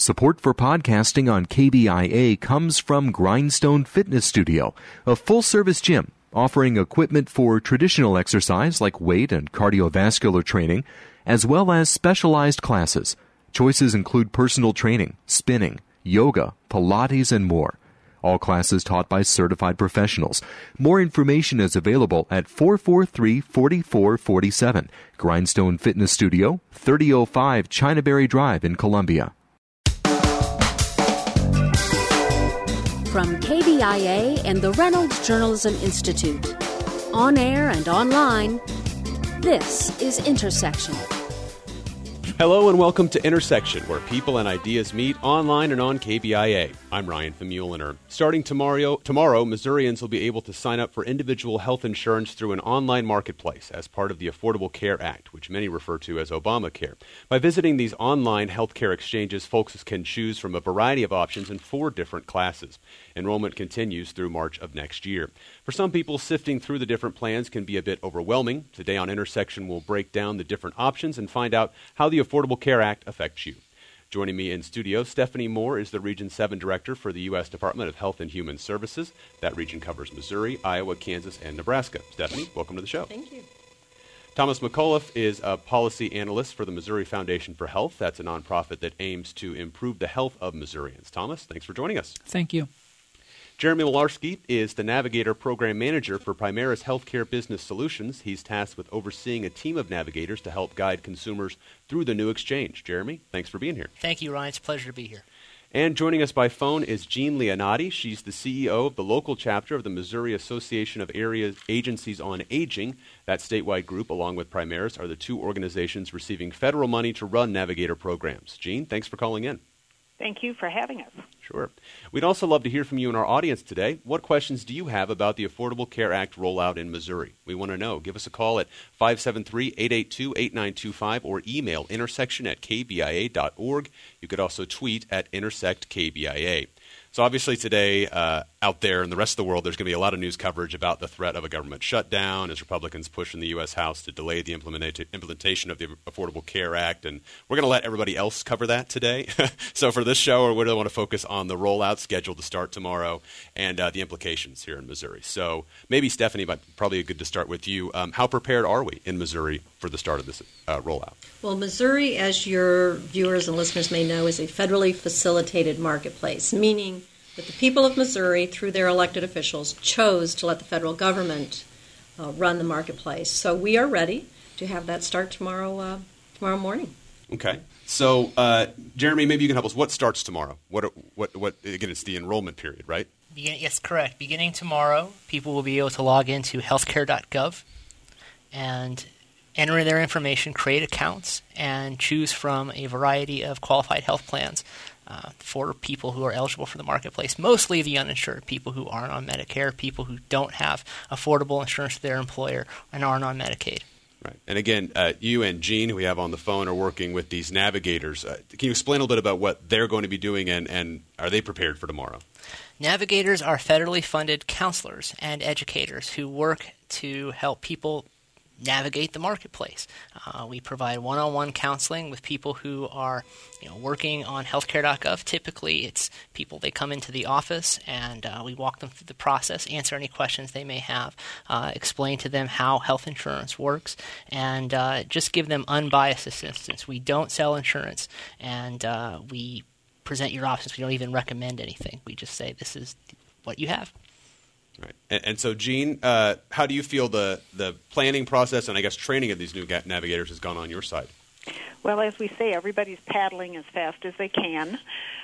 Support for podcasting on KBIA comes from Grindstone Fitness Studio, a full-service gym offering equipment for traditional exercise like weight and cardiovascular training, as well as specialized classes. Choices include personal training, spinning, yoga, Pilates, and more. All classes taught by certified professionals. More information is available at 443-4447. Grindstone Fitness Studio, 3005 Chinaberry Drive in Columbia. From KBIA and the Reynolds Journalism Institute, on air and online, this is Intersection. Hello and welcome to Intersection, where people and ideas meet online and on KBIA. I'm Ryan Famuliner. Starting tomorrow, Missourians will be able to sign up for individual health insurance through an online marketplace as part of the Affordable Care Act, which many refer to as Obamacare. By visiting these online healthcare exchanges, folks can choose from a variety of options in 4 different classes. Enrollment continues through March of next year. For some people, sifting through the different plans can be a bit overwhelming. Today on Intersection, we'll break down the different options and find out how the Affordable Care Act affects you. Joining me in studio, Stephanie Moore is the Region 7 Director for the U.S. Department of Health and Human Services. That region covers Missouri, Iowa, Kansas, and Nebraska. Stephanie, welcome to the show. Thank you. Thomas McAuliffe is a policy analyst for the Missouri Foundation for Health. That's a nonprofit that aims to improve the health of Missourians. Thomas, thanks for joining us. Thank you. Jeremy Milarski is the Navigator Program Manager for Primaris Healthcare Business Solutions. He's tasked with overseeing a team of navigators to help guide consumers through the new exchange. Jeremy, thanks for being here. Thank you, Ryan. It's a pleasure to be here. And joining us by phone is Jean Leonati. She's the CEO of the local chapter of the Missouri Association of Area Agencies on Aging. That statewide group, along with Primaris, are the 2 organizations receiving federal money to run Navigator programs. Jean, thanks for calling in. Thank you for having us. Sure. We'd also love to hear from you in our audience today. What questions do you have about the Affordable Care Act rollout in Missouri? We want to know. Give us a call at 573-882-8925 or email intersection@kbia.org. You could also tweet at intersectkbia. So obviously today, out there in the rest of the world, there's going to be a lot of news coverage about the threat of a government shutdown as Republicans push in the U.S. House to delay the implementation of the Affordable Care Act. And we're going to let everybody else cover that today. So for this show, we really want to focus on the rollout scheduled to start tomorrow and the implications here in Missouri. So maybe, Stephanie, probably good to start with you. How prepared are we in Missouri for the start of this rollout? Well, Missouri, as your viewers and listeners may know, is a federally facilitated marketplace, meaning that the people of Missouri, through their elected officials, chose to let the federal government run the marketplace. So we are ready to have that start tomorrow morning. Okay. So, Jeremy, maybe you can help us. What starts tomorrow? What? Again, it's the enrollment period, right? Yes, correct. Beginning tomorrow, people will be able to log into healthcare.gov and enter their information, create accounts, and choose from a variety of qualified health plans for people who are eligible for the marketplace, mostly the uninsured, people who aren't on Medicare, people who don't have affordable insurance with their employer and aren't on Medicaid. Right. And again, you and Jean, who we have on the phone, are working with these navigators. Can you explain a little bit about what they're going to be doing and are they prepared for tomorrow? Navigators are federally funded counselors and educators who work to help people navigate the marketplace. We provide one-on-one counseling with people who are, working on healthcare.gov. Typically, it's people, they come into the office and we walk them through the process, answer any questions they may have, explain to them how health insurance works, and just give them unbiased assistance. We don't sell insurance, and we present your options. We don't even recommend anything. We just say, this is what you have. Right. And so, Jean, how do you feel the planning process and I guess training of these new navigators has gone on your side? Well, as we say, everybody's paddling as fast as they can.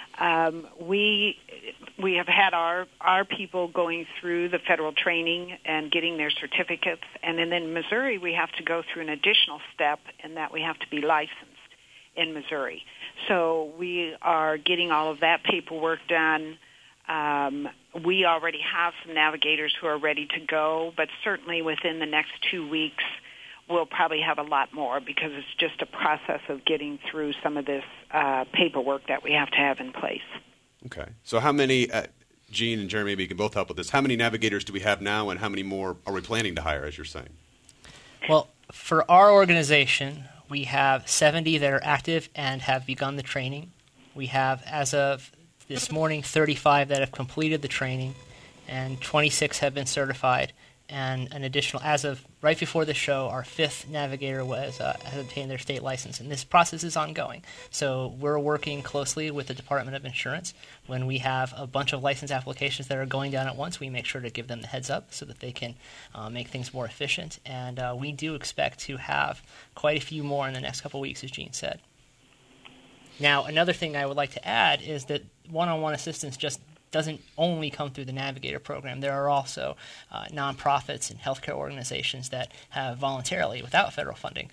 We have had our people going through the federal training and getting their certificates. And then in Missouri, we have to go through an additional step in that we have to be licensed in Missouri. So we are getting all of that paperwork done. We already have some navigators who are ready to go, but certainly within the next 2 weeks, we'll probably have a lot more because it's just a process of getting through some of this paperwork that we have to have in place. Okay. So how many, Jean and Jeremy, maybe you can both help with this, how many navigators do we have now and how many more are we planning to hire, as you're saying? Well, for our organization, we have 70 that are active and have begun the training. We have, as of this morning, 35 that have completed the training, and 26 have been certified. And an additional, as of right before the show, our 5th navigator has obtained their state license, and this process is ongoing. So we're working closely with the Department of Insurance. When we have a bunch of license applications that are going down at once, we make sure to give them the heads up so that they can make things more efficient. And we do expect to have quite a few more in the next couple of weeks, as Gene said. Now, another thing I would like to add is that one-on-one assistance just doesn't only come through the Navigator program. There are also nonprofits and healthcare organizations that have voluntarily, without federal funding,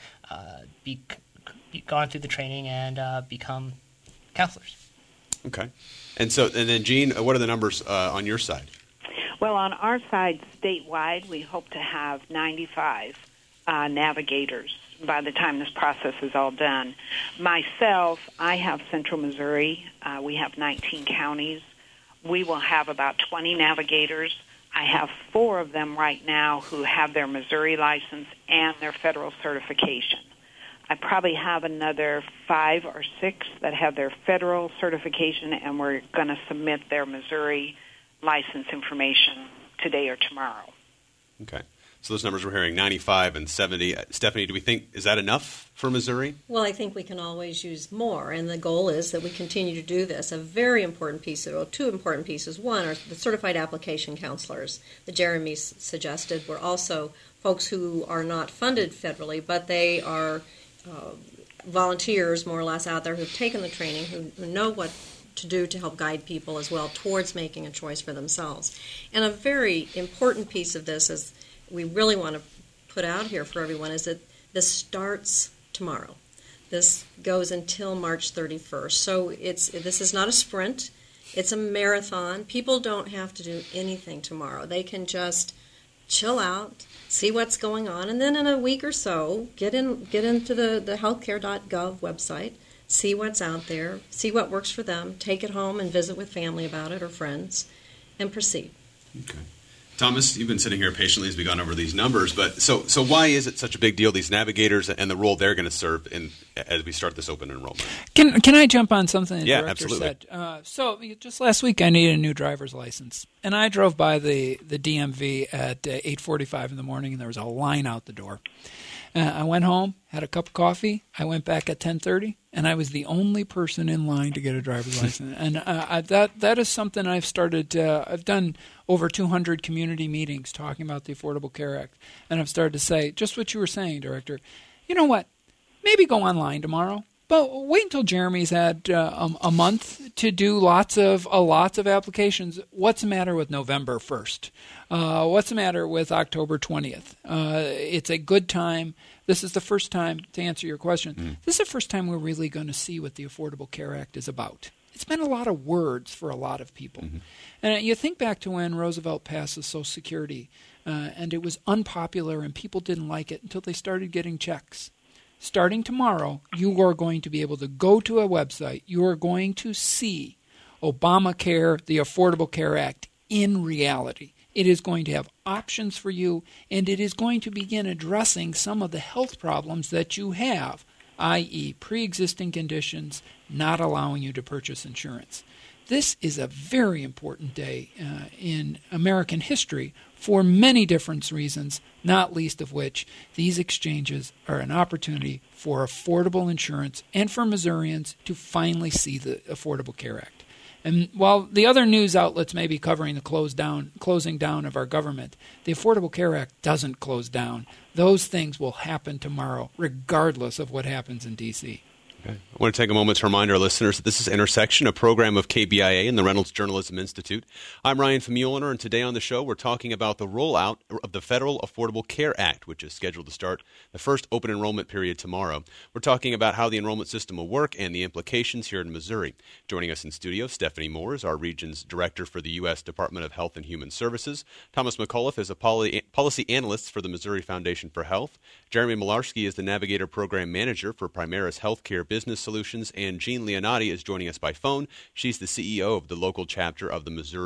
gone through the training and become counselors. Okay. And then, Gene, what are the numbers on your side? Well, on our side, statewide, we hope to have 95 navigators by the time this process is all done. Myself, I have Central Missouri. We have 19 counties. We will have about 20 navigators. I have 4 of them right now who have their Missouri license and their federal certification. I probably have another 5 or 6 that have their federal certification, and we're going to submit their Missouri license information today or tomorrow. Okay. So those numbers we're hearing, 95 and 70. Stephanie, do we think, is that enough for Missouri? Well, I think we can always use more, and the goal is that we continue to do this. A very important piece, or 2 important pieces. One are the certified application counselors that Jeremy suggested were also folks who are not funded federally, but they are volunteers, more or less, out there who've taken the training, who know what to do to help guide people as well towards making a choice for themselves. And a very important piece of this is we really want to put out here for everyone is that this starts tomorrow. This goes until March 31st. So this is not a sprint. It's a marathon. People don't have to do anything tomorrow. They can just chill out, see what's going on, and then in a week or so, get into the healthcare.gov website, see what's out there, see what works for them, take it home and visit with family about it or friends, and proceed. Okay. Thomas, you've been sitting here patiently as we've gone over these numbers, but so why is it such a big deal, these navigators and the role they're going to serve as we start this open enrollment? Can I jump on something the director absolutely. said? So just last week I needed a new driver's license, and I drove by the DMV at 8:45 in the morning, and there was a line out the door. I went home, had a cup of coffee. I went back at 10:30, and I was the only person in line to get a driver's license. And that is something I've started. I've done over 200 community meetings talking about the Affordable Care Act, and I've started to say just what you were saying, Director. You know what? Maybe go online tomorrow, but wait until Jeremy's had a month to do lots of applications. What's the matter with November 1st? What's the matter with October 20th? It's a good time. This is the first time, to answer your question, this is the first time we're really going to see what the Affordable Care Act is about. It's been a lot of words for a lot of people. Mm-hmm. And you think back to when Roosevelt passed the Social Security, and it was unpopular and people didn't like it until they started getting checks. Starting tomorrow, you are going to be able to go to a website. You are going to see Obamacare, the Affordable Care Act, in reality. It is going to have options for you, and it is going to begin addressing some of the health problems that you have, i.e. pre-existing conditions not allowing you to purchase insurance. This is a very important day in American history for many different reasons, not least of which these exchanges are an opportunity for affordable insurance and for Missourians to finally see the Affordable Care Act. And while the other news outlets may be covering the closing down of our government, the Affordable Care Act doesn't close down. Those things will happen tomorrow, regardless of what happens in D.C. Okay. I want to take a moment to remind our listeners that this is Intersection, a program of KBIA and the Reynolds Journalism Institute. I'm Ryan Famuliner, and today on the show we're talking about the rollout of the Federal Affordable Care Act, which is scheduled to start the first open enrollment period tomorrow. We're talking about how the enrollment system will work and the implications here in Missouri. Joining us in studio, Stephanie Moore is our region's director for the U.S. Department of Health and Human Services. Thomas McAuliffe is a policy analyst for the Missouri Foundation for Health. Jeremy Milarski is the Navigator Program Manager for Primaris Healthcare Business Solutions, and Jean Leonati is joining us by phone. She's the CEO of the local chapter of the Missouri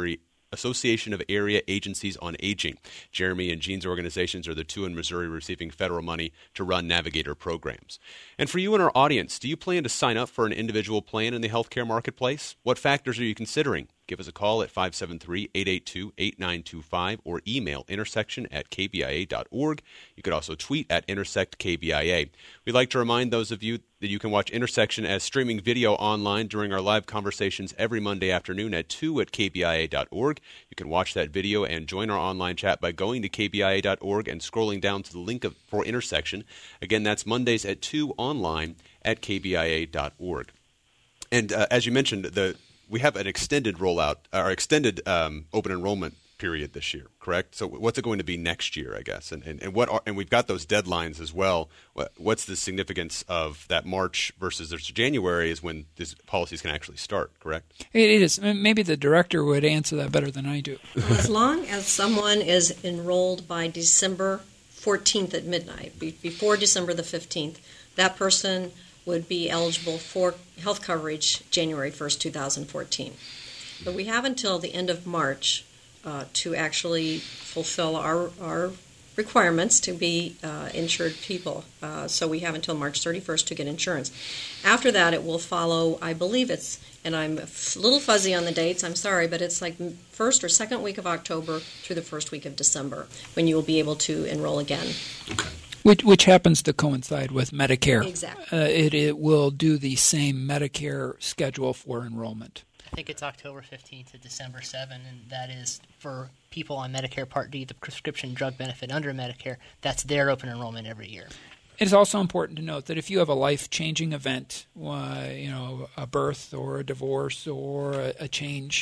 Association of Area Agencies on Aging. Jeremy and Jean's organizations are the two in Missouri receiving federal money to run Navigator programs. And for you in our audience, do you plan to sign up for an individual plan in the healthcare marketplace? What factors are you considering? Give us a call at 573-882-8925 or email intersection@kbia.org. You could also tweet at IntersectKBIA. We'd like to remind those of you that you can watch Intersection as streaming video online during our live conversations every Monday afternoon at 2 at kbia.org. You can watch that video and join our online chat by going to kbia.org and scrolling down to the link for Intersection. Again, that's Mondays at 2 online at kbia.org. And as you mentioned, we have an extended rollout, or extended open enrollment period this year, correct? So what's it going to be next year, I guess? And we've got those deadlines as well. What's the significance of that March versus January is when these policies can actually start, correct? It is. Maybe the director would answer that better than I do. As long as someone is enrolled by December 14th at midnight, before December the 15th, that person would be eligible for health coverage January 1st, 2014. But we have until the end of March to actually fulfill our requirements to be insured people. So we have until March 31st to get insurance. After that, it will follow, I believe it's, and I'm a little fuzzy on the dates, I'm sorry, but it's like first or second week of October through the first week of December when you will be able to enroll again. Okay. Which happens to coincide with Medicare. Exactly. It will do the same Medicare schedule for enrollment. I think it's October 15th to December 7th, and that is for people on Medicare Part D, the prescription drug benefit under Medicare. That's their open enrollment every year. It is also important to note that if you have a life-changing event, a birth or a divorce or a change,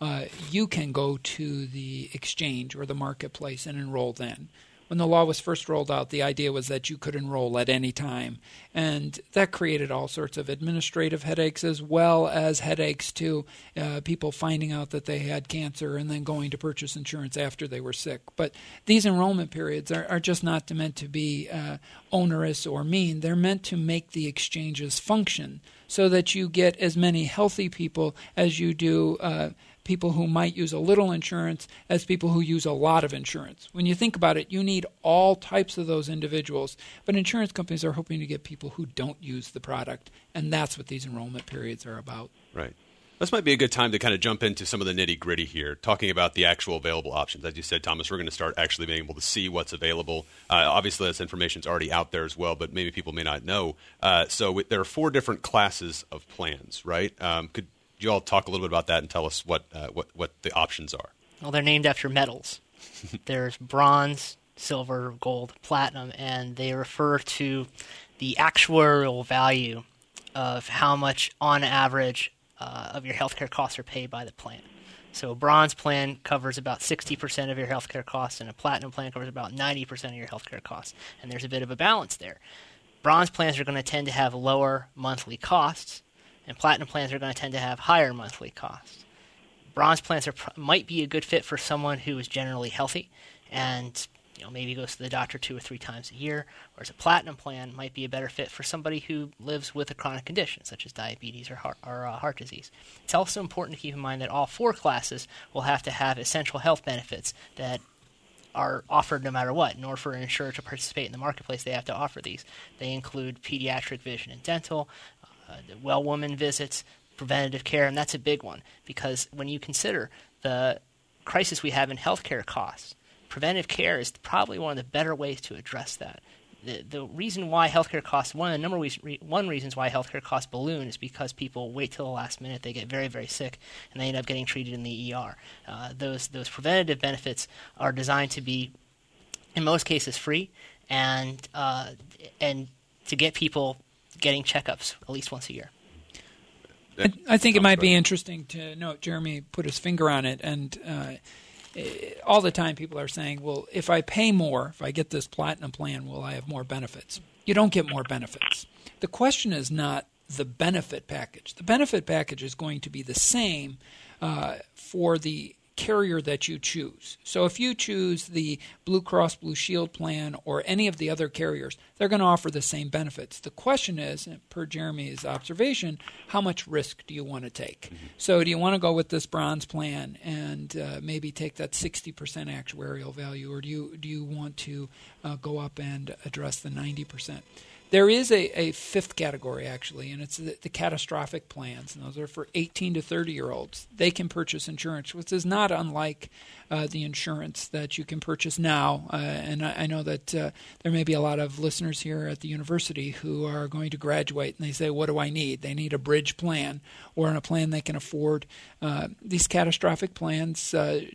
you can go to the exchange or the marketplace and enroll then. When the law was first rolled out, the idea was that you could enroll at any time, and that created all sorts of administrative headaches as well as headaches to people finding out that they had cancer and then going to purchase insurance after they were sick. But these enrollment periods are just not meant to be onerous or mean. They're meant to make the exchanges function so that you get as many healthy people as you do people who might use a little insurance as people who use a lot of insurance. When you think about it, you need all types of those individuals, but insurance companies are hoping to get people who don't use the product, and that's what these enrollment periods are about. Right. This might be a good time to kind of jump into some of the nitty-gritty here, talking about the actual available options. As you said, Thomas, we're going to start actually being able to see what's available. Obviously, this information is already out there as well, but maybe people may not know. So there are 4 different classes of plans, right? Could you all talk a little bit about that and tell us what the options are? Well, they're named after metals. There's bronze, silver, gold, platinum, and they refer to the actuarial value of how much, on average, of your healthcare costs are paid by the plan. So a bronze plan covers about 60% of your healthcare costs, and a platinum plan covers about 90% of your healthcare costs. And there's a bit of a balance there. Bronze plans are going to tend to have lower monthly costs, and platinum plans are going to tend to have higher monthly costs. Bronze plans might be a good fit for someone who is generally healthy and maybe goes to the doctor 2 or 3 times a year, whereas a platinum plan might be a better fit for somebody who lives with a chronic condition, such as diabetes or heart disease. It's also important to keep in mind that all 4 classes will have to have essential health benefits that are offered no matter what. In order for an insurer to participate in the marketplace, they have to offer these. They include pediatric vision and dental, well woman visits, preventative care, and that's a big one because when you consider the crisis we have in healthcare costs, preventive care is probably one of the better ways to address that. The reason why healthcare costs, one reasons why healthcare costs balloon is because people wait till the last minute, they get very, very sick, and they end up getting treated in the ER. Those preventative benefits are designed to be, in most cases, free, and to get people getting checkups at least once a year. I think it might be interesting to note, Jeremy put his finger on it, and all the time people are saying, well, if I pay more, if I get this platinum plan, will I have more benefits? You don't get more benefits. The question is not the benefit package. The benefit package is going to be the same for the carrier that you choose. So if you choose the Blue Cross Blue Shield plan or any of the other carriers, they're going to offer the same benefits. The question is, per Jeremy's observation, how much risk do you want to take? So do you want to go with this bronze plan and maybe take that 60% actuarial value, or do you want to go up and address the 90%? There is a fifth category, actually, and it's the catastrophic plans. And those are for 18 to 30-year-olds. They can purchase insurance, which is not unlike the insurance that you can purchase now. And I know that there may be a lot of listeners here at the university who are going to graduate, and they say, what do I need? They need a bridge plan or a plan they can afford. These catastrophic plans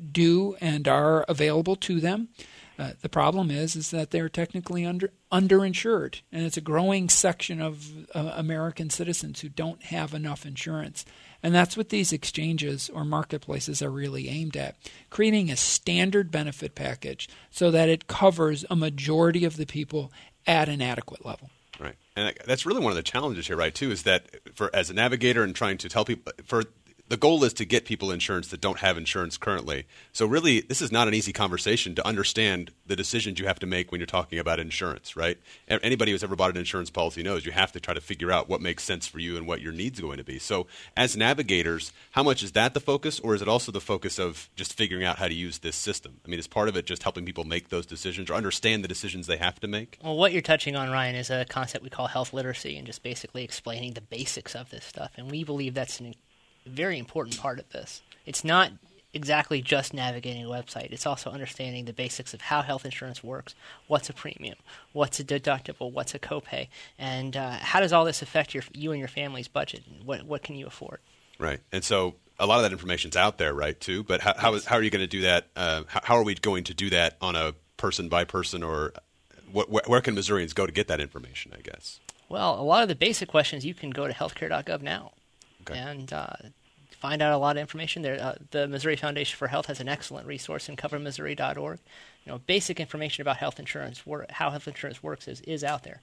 do and are available to them. The problem is that they're technically underinsured, and it's a growing section of American citizens who don't have enough insurance. And that's what these exchanges or marketplaces are really aimed at, creating a standard benefit package so that it covers a majority of the people at an adequate level. Right. And that's really one of the challenges here, right, too, is that as a navigator and trying to tell people the goal is to get people insurance that don't have insurance currently. So really, this is not an easy conversation to understand the decisions you have to make when you're talking about insurance, right? Anybody who's ever bought an insurance policy knows you have to try to figure out what makes sense for you and what your needs are going to be. So as navigators, how much is that the focus, or is it also the focus of just figuring out how to use this system? I mean, is part of it just helping people make those decisions or understand the decisions they have to make? Well, what you're touching on, Ryan, is a concept we call health literacy, and just basically explaining the basics of this stuff. And we believe that's an very important part of this. It's not exactly just navigating a website. It's also understanding the basics of how health insurance works, what's a premium, what's a deductible, what's a copay, and how does all this affect you and your family's budget, and what can you afford? Right. And so a lot of that information's out there, right, too? But how are you going to do that? How are we going to do that on a person-by-person, or where can Missourians go to get that information, I guess? Well, a lot of the basic questions, you can go to healthcare.gov now. Okay. And find out a lot of information there. The Missouri Foundation for Health has an excellent resource in covermissouri.org. Basic information about health insurance, how health insurance works is out there.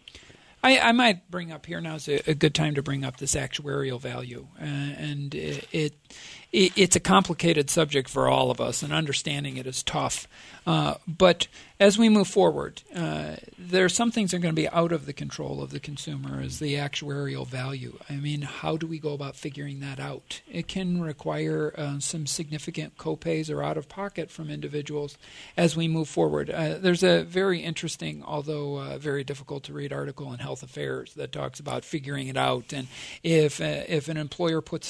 I might bring up here now is a good time to bring up this actuarial value, and it's a complicated subject for all of us, and understanding it is tough. But as we move forward, there are some things that are going to be out of the control of the consumer, as the actuarial value. I mean, how do we go about figuring that out? It can require some significant copays or out-of-pocket from individuals as we move forward. There's a very interesting, although very difficult to read, article in Health Affairs that talks about figuring it out. And if an employer puts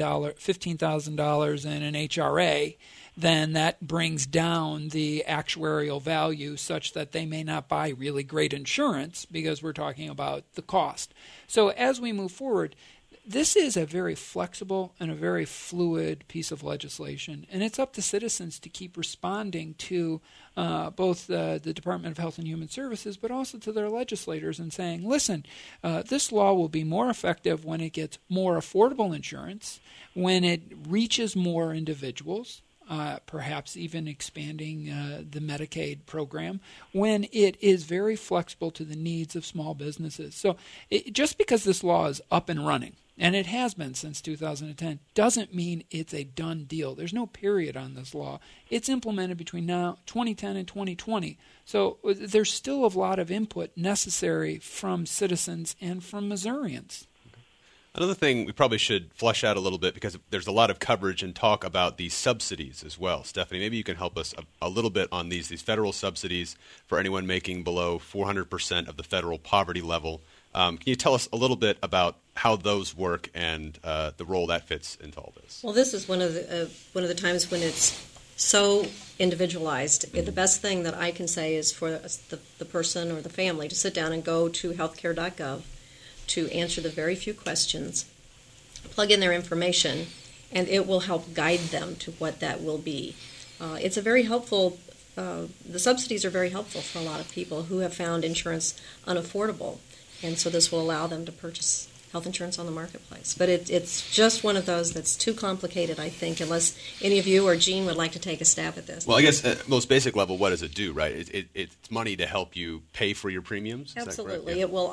$15,000 in an HRA, then that brings down the actuarial value such that they may not buy really great insurance because we're talking about the cost. So as we move forward, this is a very flexible and a very fluid piece of legislation, and it's up to citizens to keep responding to both the Department of Health and Human Services, but also to their legislators and saying, listen, this law will be more effective when it gets more affordable insurance, when it reaches more individuals, perhaps even expanding the Medicaid program, when it is very flexible to the needs of small businesses. So just because this law is up and running, and it has been since 2010, doesn't mean it's a done deal. There's no period on this law. It's implemented between now 2010 and 2020. So there's still a lot of input necessary from citizens and from Missourians. Another thing we probably should flesh out a little bit, because there's a lot of coverage and talk about these subsidies as well. Stephanie, maybe you can help us a little bit on these federal subsidies for anyone making below 400% of the federal poverty level. Can you tell us a little bit about how those work and the role that fits into all this? Well, this is one of the times when it's so individualized. The best thing that I can say is for the person or the family to sit down and go to healthcare.gov to answer the very few questions, plug in their information, and it will help guide them to what that will be. It's a very helpful, the subsidies are very helpful for a lot of people who have found insurance unaffordable, and so this will allow them to purchase health insurance on the marketplace. But it's just one of those that's too complicated, I think, unless any of you or Gene would like to take a stab at this. Well, I guess at most basic level, what does it do, right? It's money to help you pay for your premiums? Absolutely. Yeah. It will.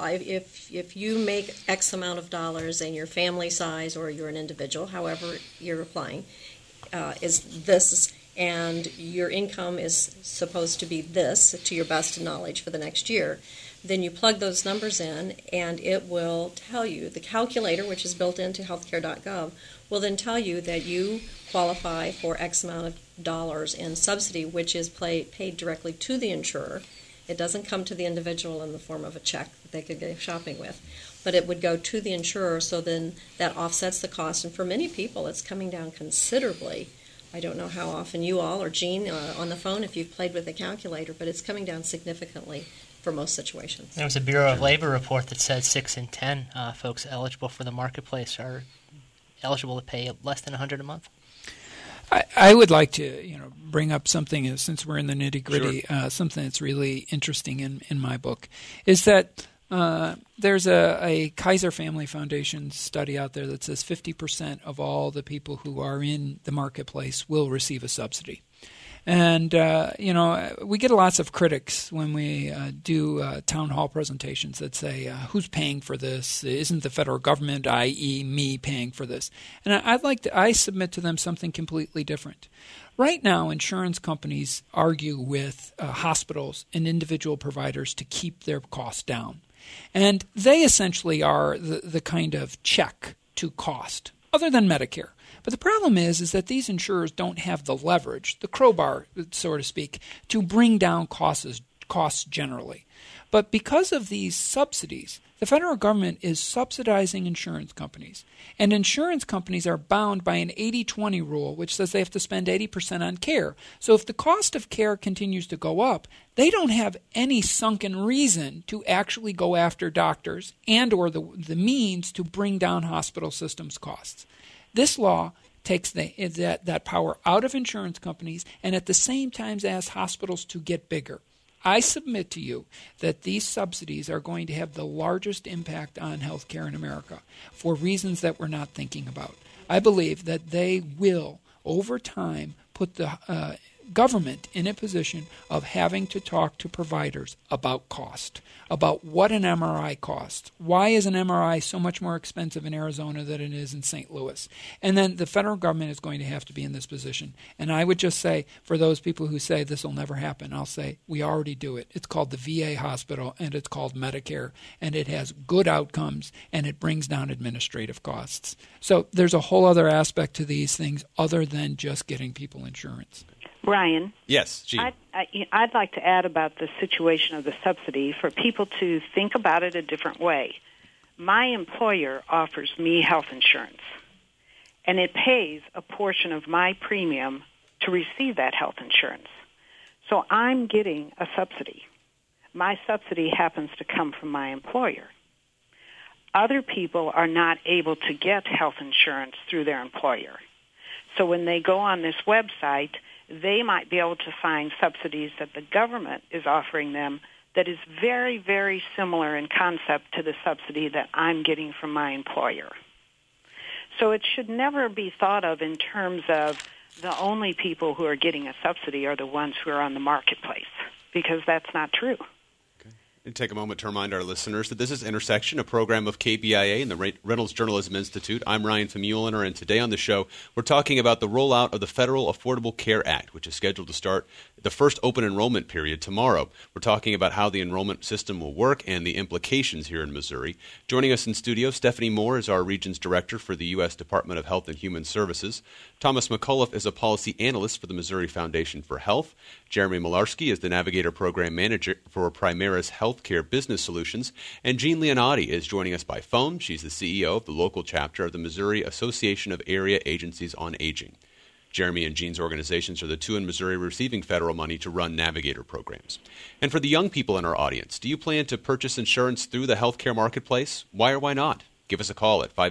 If you make X amount of dollars and your family size, or you're an individual, however you're applying, is this, and your income is supposed to be this to your best knowledge for the next year, then you plug those numbers in and it will tell you, the calculator, which is built into healthcare.gov, will then tell you that you qualify for X amount of dollars in subsidy, which is paid directly to the insurer. It doesn't come to the individual in the form of a check that they could go shopping with, but it would go to the insurer, so then that offsets the cost. And for many people, it's coming down considerably. I don't know how often you all, or Jean, on the phone, if you've played with the calculator, but it's coming down significantly for most situations. There was a Bureau of Labor report that said 6 in 10 folks eligible for the marketplace are eligible to pay less than $100 a month. I would like to, bring up something, since we're in the nitty-gritty, something that's really interesting in my book, is that there's a Kaiser Family Foundation study out there that says 50% of all the people who are in the marketplace will receive a subsidy. And, we get lots of critics when we do town hall presentations that say, who's paying for this? Isn't the federal government, i.e. me, paying for this? And I submit to them something completely different. Right now, insurance companies argue with hospitals and individual providers to keep their costs down. And they essentially are the kind of check to cost, other than Medicare. But the problem is that these insurers don't have the leverage, the crowbar, so to speak, to bring down costs generally. But because of these subsidies, the federal government is subsidizing insurance companies. And insurance companies are bound by an 80-20 rule, which says they have to spend 80% on care. So if the cost of care continues to go up, they don't have any sunken reason to actually go after doctors and or the means to bring down hospital systems costs. This law takes that power out of insurance companies and at the same time asks hospitals to get bigger. I submit to you that these subsidies are going to have the largest impact on healthcare in America for reasons that we're not thinking about. I believe that they will, over time, put the government in a position of having to talk to providers about cost, about what an MRI costs. Why is an MRI so much more expensive in Arizona than it is in St. Louis? And then the federal government is going to have to be in this position. And I would just say, for those people who say this will never happen, I'll say we already do it. It's called the VA hospital, and it's called Medicare, and it has good outcomes, and it brings down administrative costs. So there's a whole other aspect to these things other than just getting people insurance. Brian? Yes, Gene. I'd like to add about the situation of the subsidy for people to think about it a different way. My employer offers me health insurance, and it pays a portion of my premium to receive that health insurance. So I'm getting a subsidy. My subsidy happens to come from my employer. Other people are not able to get health insurance through their employer. So when they go on this website, they might be able to find subsidies that the government is offering them that is very, very similar in concept to the subsidy that I'm getting from my employer. So it should never be thought of in terms of the only people who are getting a subsidy are the ones who are on the marketplace, because that's not true. And take a moment to remind our listeners that this is Intersection, a program of KBIA and the Reynolds Journalism Institute. I'm Ryan Famuliner, and today on the show, we're talking about the rollout of the Federal Affordable Care Act, which is scheduled to start the first open enrollment period tomorrow. We're talking about how the enrollment system will work and the implications here in Missouri. Joining us in studio, Stephanie Moore is our Region's Director for the U.S. Department of Health and Human Services. Thomas McCullough is a Policy Analyst for the Missouri Foundation for Health. Jeremy Malarski is the Navigator Program Manager for Primaris Healthcare Business Solutions. And Jean Leonardi is joining us by phone. She's the CEO of the local chapter of the Missouri Association of Area Agencies on Aging. Jeremy and Jean's organizations are the two in Missouri receiving federal money to run Navigator programs. And for the young people in our audience, do you plan to purchase insurance through the healthcare marketplace? Why or why not? Give us a call at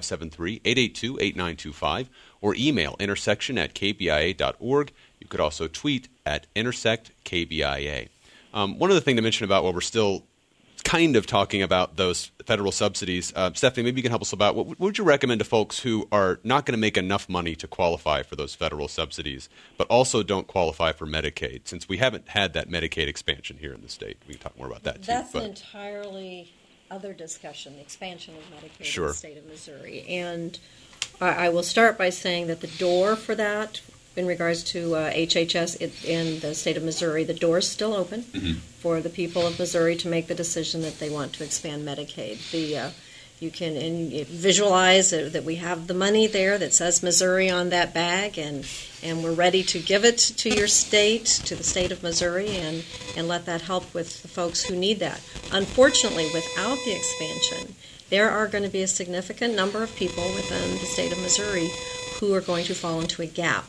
573-882-8925 or email intersection@kbia.org. You could also tweet at intersectkbia. One other thing to mention about while we're still kind of talking about those federal subsidies, Stephanie, maybe you can help us about what would you recommend to folks who are not going to make enough money to qualify for those federal subsidies, but also don't qualify for Medicaid, since we haven't had that Medicaid expansion here in the state? We can talk more about that too. That's an entirely other discussion, the expansion of Medicaid in the state of Missouri. And I will start by saying that the door for that in regards to HHS in the state of Missouri, the door is still open for the people of Missouri to make the decision that they want to expand Medicaid. You can visualize that we have the money there that says Missouri on that bag, and we're ready to give it to your state, to the state of Missouri, and let that help with the folks who need that. Unfortunately, without the expansion, there are going to be a significant number of people within the state of Missouri who are going to fall into a gap.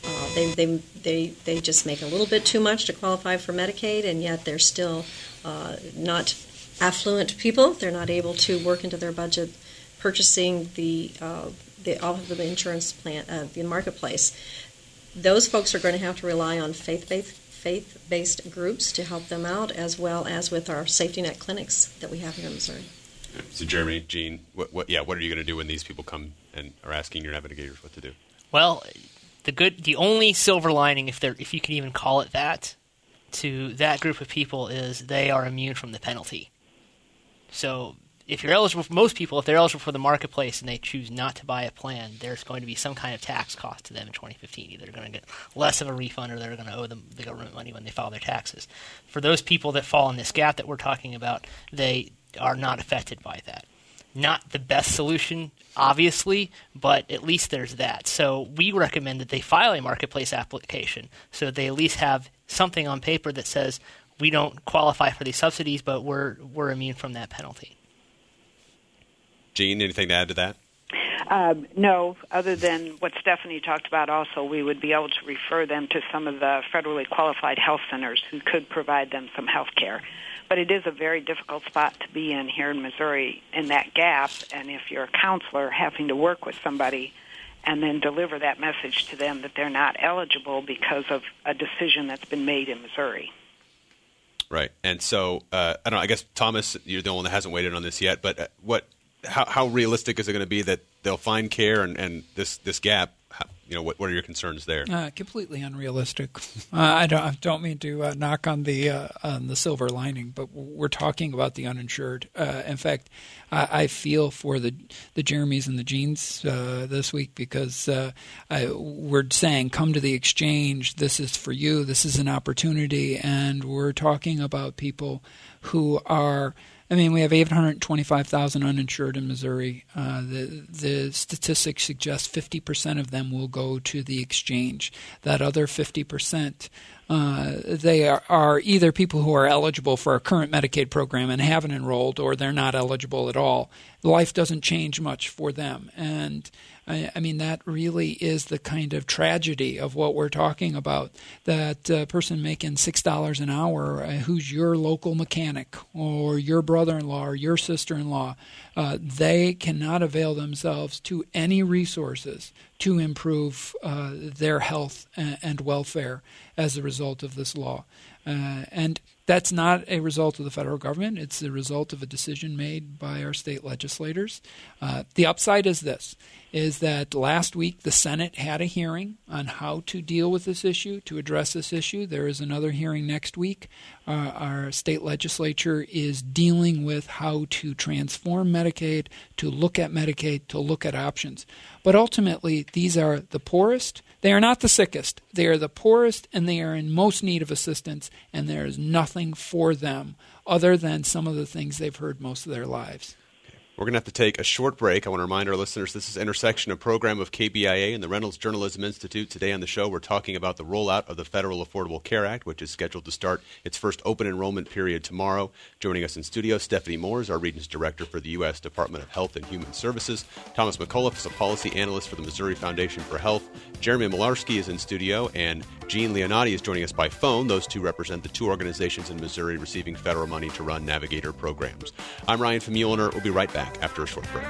They just make a little bit too much to qualify for Medicaid, and yet they're still not affluent people. They're not able to work into their budget purchasing all of the insurance plan, the marketplace. Those folks are going to have to rely on faith-based groups to help them out, as well as with our safety net clinics that we have here in Missouri. So, Jeremy, Jean, what are you going to do when these people come and are asking your navigators what to do? Well, the only silver lining, if you can even call it that, to that group of people is they are immune from the penalty. So if you're eligible, for most people, if they're eligible for the marketplace and they choose not to buy a plan, there's going to be some kind of tax cost to them in 2015. Either they're going to get less of a refund or they're going to owe them the government money when they file their taxes. For those people that fall in this gap that we're talking about, they are not affected by that. Not the best solution, obviously, but at least there's that. So we recommend that they file a marketplace application so they at least have something on paper that says we don't qualify for these subsidies, but we're immune from that penalty. Jean, anything to add to that? No, other than what Stephanie talked about also, we would be able to refer them to some of the federally qualified health centers who could provide them some health care. But it is a very difficult spot to be in here in Missouri in that gap, and if you're a counselor having to work with somebody and then deliver that message to them that they're not eligible because of a decision that's been made in Missouri. Right. And so, I don't know, I guess, Thomas, you're the one that hasn't weighed in on this yet, but how realistic is it going to be that they'll find care and this gap? What are your concerns there? Completely unrealistic. I don't mean to knock on the silver lining, but we're talking about the uninsured. In fact, I feel for the Jeremys and the Jeans this week because we're saying, come to the exchange. This is for you. This is an opportunity, and we're talking about people who are. I mean, we have 825,000 uninsured in Missouri. The statistics suggest 50% of them will go to the exchange. That other 50%, they are either people who are eligible for our current Medicaid program and haven't enrolled, or they're not eligible at all. Life doesn't change much for them. And I mean, that really is the kind of tragedy of what we're talking about. That person making $6 an hour, who's your local mechanic or your brother-in-law or your sister-in-law, they cannot avail themselves to any resources to improve their health and welfare as a result of this law. And that's not a result of the federal government. It's the result of a decision made by our state legislators. The upside is this, is that last week the Senate had a hearing on how to deal with this issue, to address this issue. There is another hearing next week. Our state legislature is dealing with how to transform Medicaid, to look at options. But ultimately, these are the poorest. They are not the sickest. They are the poorest, and they are in most need of assistance, and there is nothing for them other than some of the things they've heard most of their lives. We're going to have to take a short break. I want to remind our listeners this is Intersection, a program of KBIA and the Reynolds Journalism Institute. Today on the show, we're talking about the rollout of the Federal Affordable Care Act, which is scheduled to start its first open enrollment period tomorrow. Joining us in studio, Stephanie Moores, our Regents Director for the U.S. Department of Health and Human Services. Thomas McAuliffe is a policy analyst for the Missouri Foundation for Health. Jeremy Milarski is in studio, and Jean Leonati is joining us by phone. Those two represent the two organizations in Missouri receiving federal money to run Navigator programs. I'm Ryan von Muellner. We'll be right back after a short break.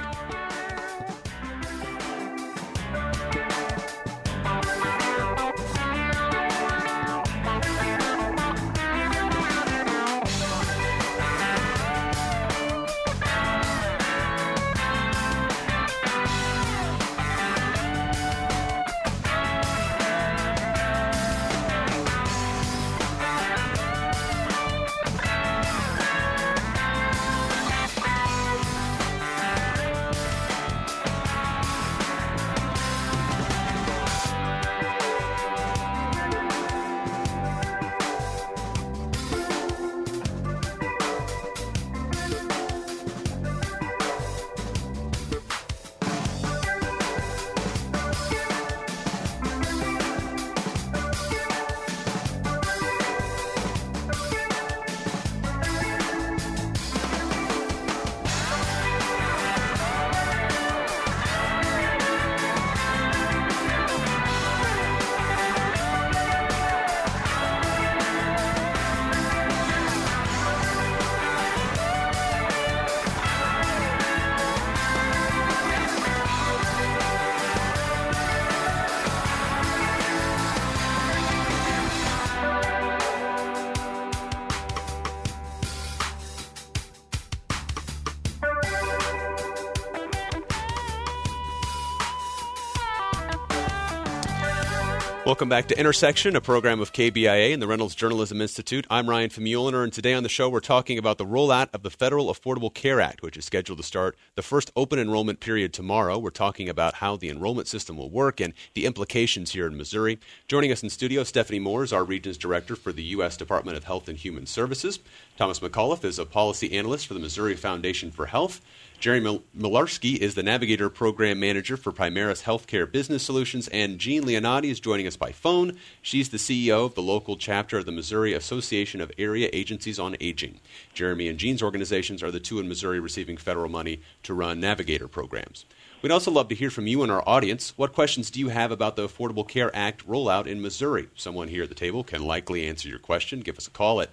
Welcome back to Intersection, a program of KBIA and the Reynolds Journalism Institute. I'm Ryan Famuliner, and today on the show we're talking about the rollout of the Federal Affordable Care Act, which is scheduled to start the first open enrollment period tomorrow. We're talking about how the enrollment system will work and the implications here in Missouri. Joining us in studio, Stephanie Moore is our Regions Director for the U.S. Department of Health and Human Services. Thomas McAuliffe is a Policy Analyst for the Missouri Foundation for Health. Jerry Milarski is the Navigator Program Manager for Primaris Healthcare Business Solutions, and Jean Leonati is joining us by phone. She's the CEO of the local chapter of the Missouri Association of Area Agencies on Aging. Jeremy and Jean's organizations are the two in Missouri receiving federal money to run Navigator programs. We'd also love to hear from you and our audience. What questions do you have about the Affordable Care Act rollout in Missouri? Someone here at the table can likely answer your question. Give us a call at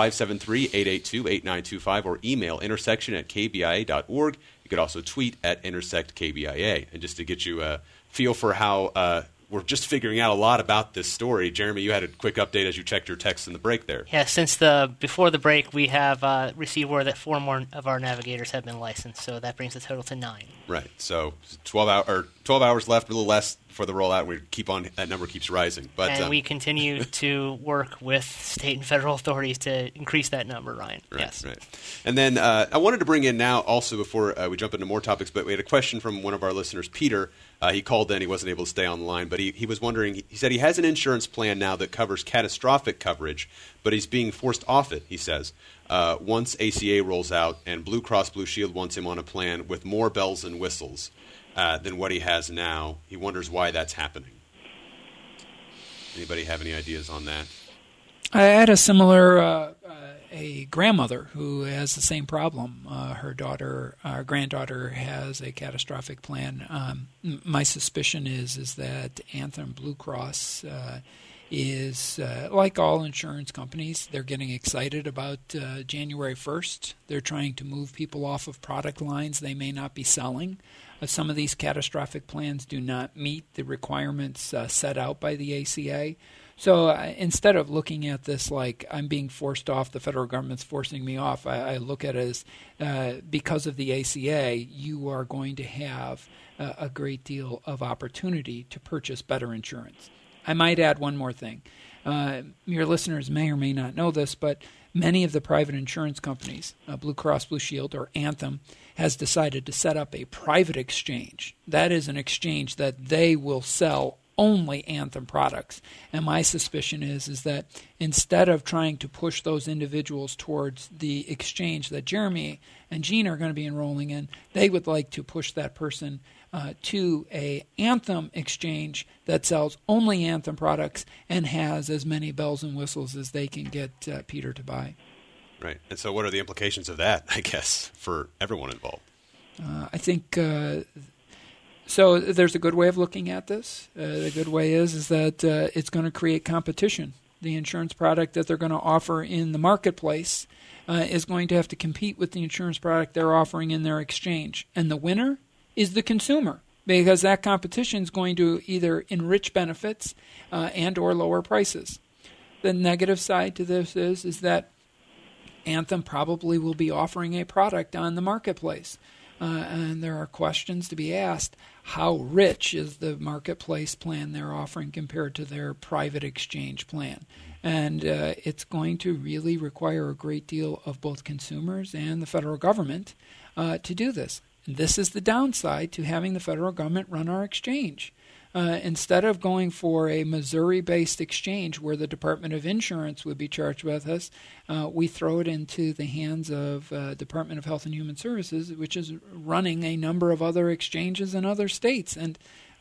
573-882-8925 or email intersection@kbia.org. You could also tweet at IntersectKBIA. And just to get you a feel for how we're just figuring out a lot about this story, Jeremy, you had a quick update as you checked your text in the break there. Yeah, since before the break, we have received word that 4 more of our navigators have been licensed, so that brings the total to 9. Right. So 12 hours left, a little less for the rollout. That number keeps rising. And we continue to work with state and federal authorities to increase that number, Ryan. Right, yes. Right. And then I wanted to bring in now also before we jump into more topics, but we had a question from one of our listeners, Peter. He called in. He wasn't able to stay on the line, but he was wondering, he said he has an insurance plan now that covers catastrophic coverage, but he's being forced off it, he says, once ACA rolls out and Blue Cross Blue Shield wants him on a plan with more bells and whistles than what he has now. He wonders why that's happening. Anybody have any ideas on that? I had a similar a grandmother who has the same problem. Her granddaughter has a catastrophic plan. My suspicion is that Anthem Blue Cross is like all insurance companies. They're getting excited about January 1st. They're trying to move people off of product lines they may not be selling. Some of these catastrophic plans do not meet the requirements set out by the ACA. So instead of looking at this like I'm being forced off, the federal government's forcing me off, I look at it as because of the ACA, you are going to have a great deal of opportunity to purchase better insurance. I might add one more thing. Your listeners may or may not know this, but many of the private insurance companies, Blue Cross Blue Shield or Anthem, has decided to set up a private exchange. That is an exchange that they will sell only Anthem products. And my suspicion is that instead of trying to push those individuals towards the exchange that Jeremy and Jean are going to be enrolling in, they would like to push that person to a Anthem exchange that sells only Anthem products and has as many bells and whistles as they can get Peter to buy. Right. And so what are the implications of that, I guess, for everyone involved? I think so there's a good way of looking at this. The good way is that it's going to create competition. The insurance product that they're going to offer in the marketplace is going to have to compete with the insurance product they're offering in their exchange. And the winner is the consumer, because that competition is going to either enrich benefits and or lower prices. The negative side to this is that Anthem probably will be offering a product on the marketplace. And there are questions to be asked. How rich is the marketplace plan they're offering compared to their private exchange plan? And it's going to really require a great deal of both consumers and the federal government to do this. And this is the downside to having the federal government run our exchange. Instead of going for a Missouri-based exchange where the Department of Insurance would be charged with us, we throw it into the hands of Department of Health and Human Services, which is running a number of other exchanges in other states. And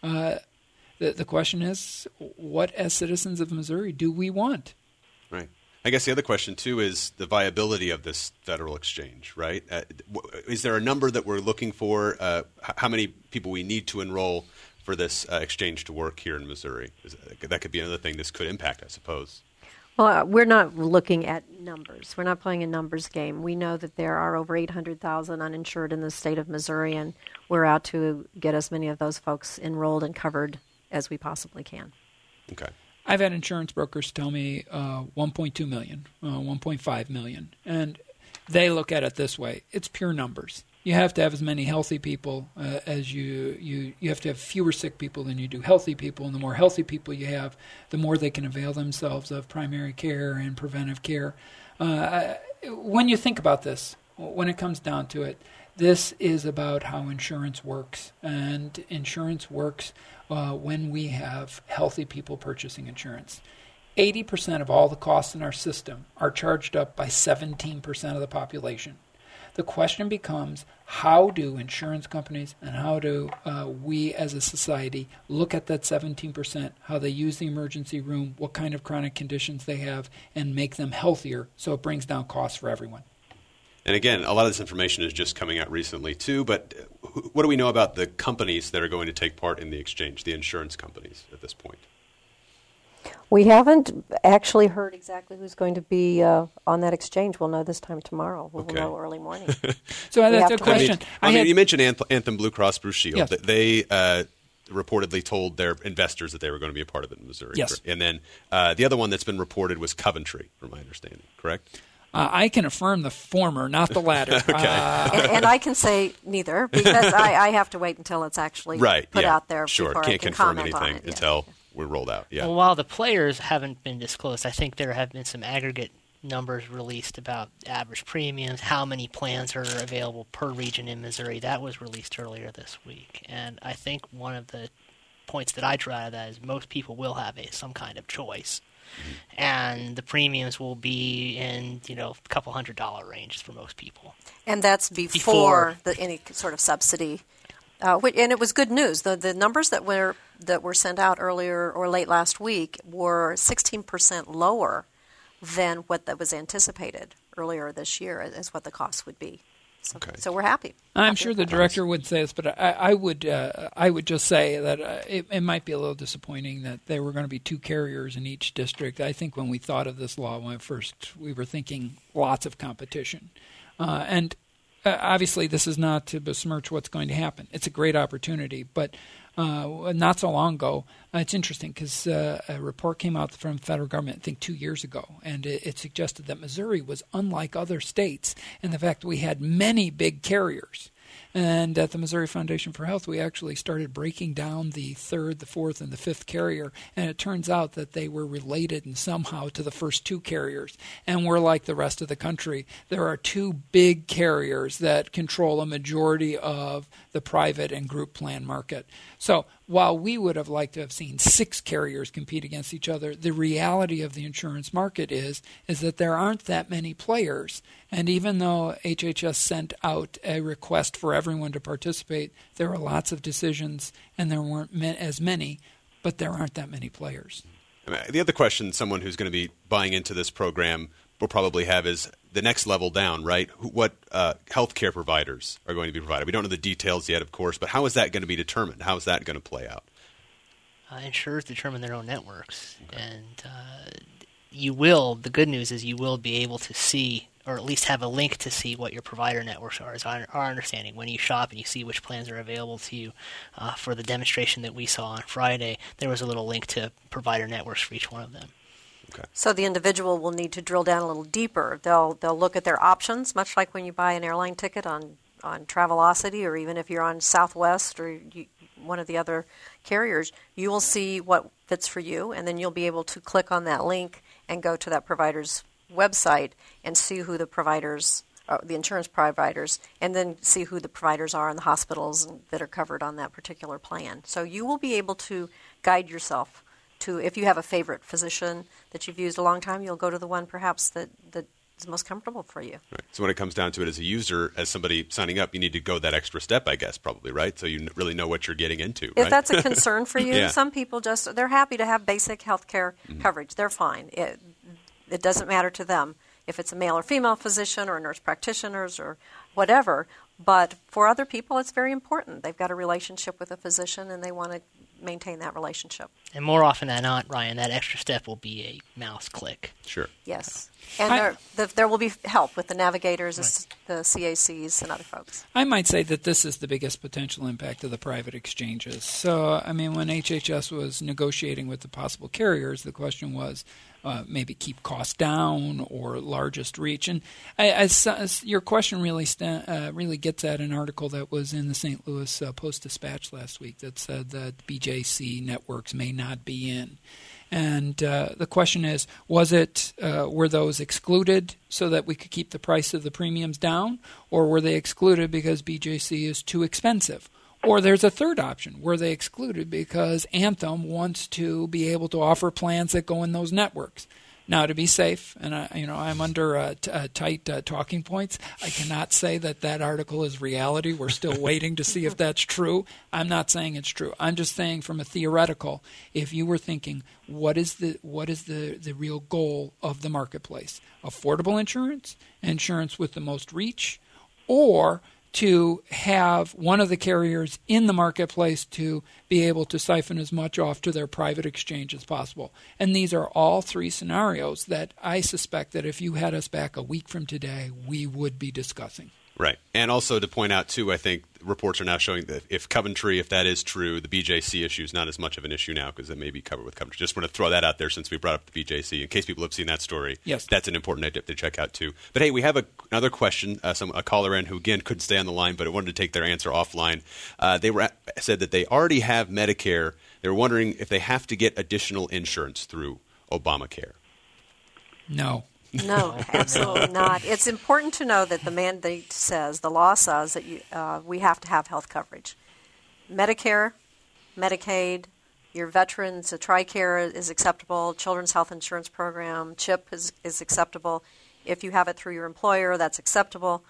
the question is, what as citizens of Missouri do we want? Right. I guess the other question, too, is the viability of this federal exchange, right? Is there a number that we're looking for, how many people we need to enroll for this exchange to work here in Missouri? That could be another thing this could impact, I suppose. Well, we're not looking at numbers. We're not playing a numbers game. We know that there are over 800,000 uninsured in the state of Missouri, and we're out to get as many of those folks enrolled and covered as we possibly can. Okay. I've had insurance brokers tell me 1.2 million, 1.5 million, and they look at it this way. It's pure numbers. you have to have as many healthy people as you have to have fewer sick people than you do healthy people. And the more healthy people you have, the more they can avail themselves of primary care and preventive care. When you think about this, when it comes down to it, this is about how insurance works. And insurance works when we have healthy people purchasing insurance. 80% of all the costs in our system are charged up by 17% of the population. The question becomes, how do insurance companies and how do we as a society look at that 17%, how they use the emergency room, what kind of chronic conditions they have, and make them healthier so it brings down costs for everyone? And again, a lot of this information is just coming out recently too, but what do we know about the companies that are going to take part in the exchange, the insurance companies at this point? We haven't actually heard exactly who's going to be on that exchange. We'll know this time tomorrow. We'll know early morning. So that's a question. You mentioned Anthem Blue Cross Blue Shield. Yes. They reportedly told their investors that they were going to be a part of it in Missouri. Yes. And then the other one that's been reported was Coventry, from my understanding, correct? I can affirm the former, not the latter. Okay. And I can say neither, because I have to wait until it's actually put out there before I can confirm comment anything on it. until we're rolled out. Yeah. Well, while the players haven't been disclosed, I think there have been some aggregate numbers released about average premiums, how many plans are available per region in Missouri. That was released earlier this week. And I think one of the points that I draw out of that is most people will have some kind of choice. Mm-hmm. And the premiums will be in, a couple $100 ranges for most people. And that's before any sort of subsidy. And it was good news. The numbers that were sent out earlier or late last week were 16% lower than what that was anticipated earlier this year as what the cost would be. So we're happy. I'm sure the director would say this, but I would just say that it might be a little disappointing that there were going to be two carriers in each district. I think when we thought of this law when first, we were thinking lots of competition. Obviously, this is not to besmirch what's going to happen. It's a great opportunity, but not so long ago, it's interesting because a report came out from the federal government, I think 2 years ago, and it suggested that Missouri was unlike other states in the fact that we had many big carriers. And at the Missouri Foundation for Health, we actually started breaking down the third, the fourth, and the fifth carrier, and it turns out that they were related and somehow to the first two carriers. And we're like the rest of the country. There are two big carriers that control a majority of the private and group plan market. So while we would have liked to have seen 6 carriers compete against each other, the reality of the insurance market is that there aren't that many players. And even though HHS sent out a request for everyone to participate, there were lots of decisions and there weren't as many, but there aren't that many players. The other question someone who's going to be buying into this program will probably have is the next level down, right? What healthcare providers are going to be provided? We don't know the details yet, of course, but how is that going to be determined? How is that going to play out? Insurers determine their own networks. Okay. And the good news is you will be able to see, or at least have a link to see what your provider networks are, is our understanding. When you shop and you see which plans are available to you, for the demonstration that we saw on Friday, there was a little link to provider networks for each one of them. Okay. So the individual will need to drill down a little deeper. They'll look at their options, much like when you buy an airline ticket on Travelocity, or even if you're on Southwest or one of the other carriers, you will see what fits for you, and then you'll be able to click on that link and go to that provider's website and see who the providers, the insurance providers, and then see who the providers are in the hospitals that are covered on that particular plan. So you will be able to guide yourself to, if you have a favorite physician that you've used a long time, you'll go to the one perhaps that is most comfortable for you. Right. So when it comes down to it as a user, as somebody signing up, you need to go that extra step, I guess, probably, right? So you really know what you're getting into, right? If that's a concern for you, Yeah. Some people they're happy to have basic health care coverage. They're fine. It doesn't matter to them if it's a male or female physician or nurse practitioners or whatever. But for other people, it's very important. They've got a relationship with a physician and they want to maintain that relationship. And more often than not, Ryan, that extra step will be a mouse click. Sure. Yes. And there will be help with the navigators, the CACs, and other folks. I might say that this is the biggest potential impact of the private exchanges. So, I mean, when HHS was negotiating with the possible carriers, the question was maybe keep costs down or largest reach. And your question really gets at an article that was in the St. Louis Post-Dispatch last week that said that BJC networks may not be in. And the question is, were those excluded so that we could keep the price of the premiums down, or were they excluded because BJC is too expensive? Or there's a third option, were they excluded because Anthem wants to be able to offer plans that go in those networks? Now, to be safe, and I'm under tight talking points, I cannot say that article is reality. We're still waiting to see if that's true. I'm not saying it's true. I'm just saying from a theoretical, if you were thinking, what is the real goal of the marketplace? Affordable insurance with the most reach, or to have one of the carriers in the marketplace to be able to siphon as much off to their private exchange as possible. And these are all three scenarios that I suspect that if you had us back a week from today, we would be discussing. Right. And also to point out, too, I think reports are now showing that if Coventry, if that is true, the BJC issue is not as much of an issue now because it may be covered with Coventry. Just want to throw that out there since we brought up the BJC. In case people have seen that story, yes, that's an important idea to check out, too. But, hey, we have another question, a caller in who, again, couldn't stay on the line, but wanted to take their answer offline. They said that they already have Medicare. They were wondering if they have to get additional insurance through Obamacare. No. No, absolutely not. It's important to know that the mandate says, the law says that we have to have health coverage. Medicare, Medicaid, your veterans, a TRICARE is acceptable, Children's Health Insurance Program, CHIP is acceptable. If you have it through your employer, that's acceptable.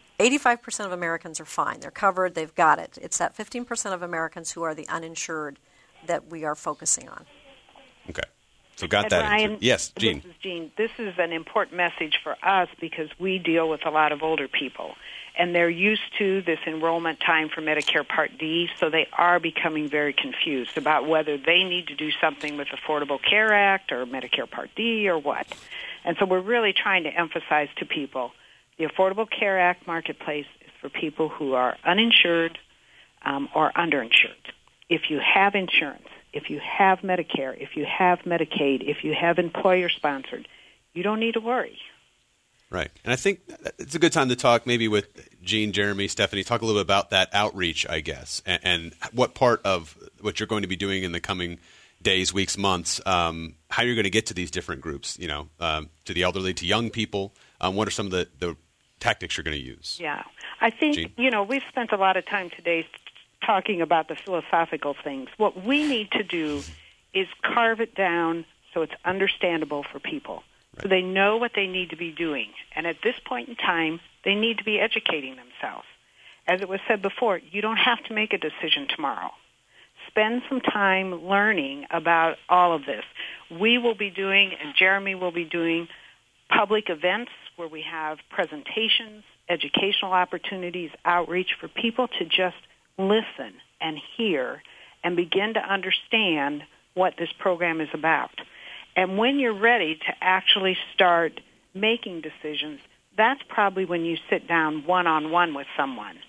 85% of Americans are fine. They're covered. They've got it. It's that 15% of Americans who are the uninsured that we are focusing on. Okay. So got that Ryan, answer. Yes, Jean. This is Jean. This is an important message for us because we deal with a lot of older people, and they're used to this enrollment time for Medicare Part D, so they are becoming very confused about whether they need to do something with Affordable Care Act or Medicare Part D or what. And so we're really trying to emphasize to people the Affordable Care Act marketplace is for people who are uninsured or underinsured. If you have insurance, if you have Medicare, if you have Medicaid, if you have employer-sponsored, you don't need to worry. Right. And I think it's a good time to talk maybe with Jean, Jeremy, Stephanie, talk a little bit about that outreach, I guess, and what part of what you're going to be doing in the coming days, weeks, months, how you're going to get to these different groups, to the elderly, to young people. What are some of the tactics you're going to use? Yeah. I think, Jean? We've spent a lot of time today talking about the philosophical things. What we need to do is carve it down so it's understandable for people, right, so they know what they need to be doing. And at this point in time, they need to be educating themselves. As it was said before, you don't have to make a decision tomorrow. Spend some time learning about all of this. We will be doing, and Jeremy will be doing, public events where we have presentations, educational opportunities, outreach for people to just listen and hear and begin to understand what this program is about. And when you're ready to actually start making decisions, that's probably when you sit down one-on-one with someone.